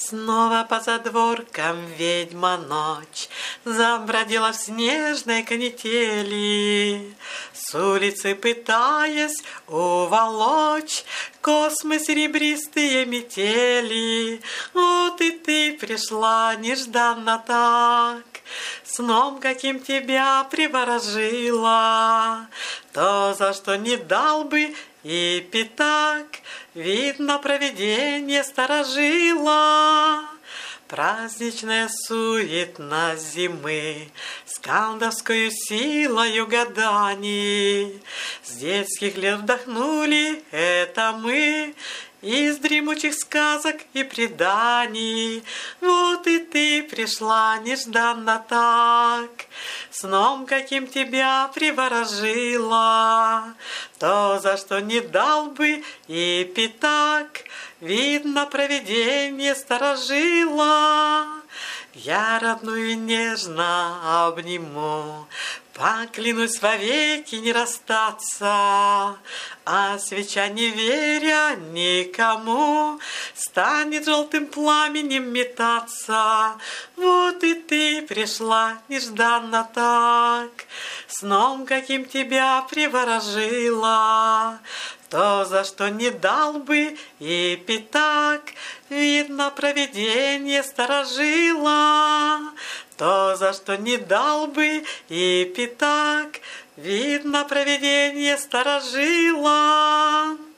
Снова по задворкам ведьма ночь забродила в снежной канители, с улицы пытаясь уволочь космы серебристые метели. Вот и ты пришла нежданно так, сном каким тебя приворожила, то, за что не дал бы и пятак, видно, провиденье сторожило. Праздничная суетна зимы с колдовскою силою гаданий с детских лет вдохнули это мы из дремучих сказок и преданий. Вот и ты пришла нежданно так, сном каким тебя приворожила, то, за что не дал бы и пятак, видно, провиденье сторожило. Я родную нежно обниму, поклянусь вовеки не расстаться, а свеча, не веря никому, станет желтым пламенем метаться. Вот и ты пришла нежданно так, сном каким тебя приворожила, то, за что не дал бы и пятак, видно, провиденье сторожило. То, за что не дал бы и пятак, видно, провиденье сторожило.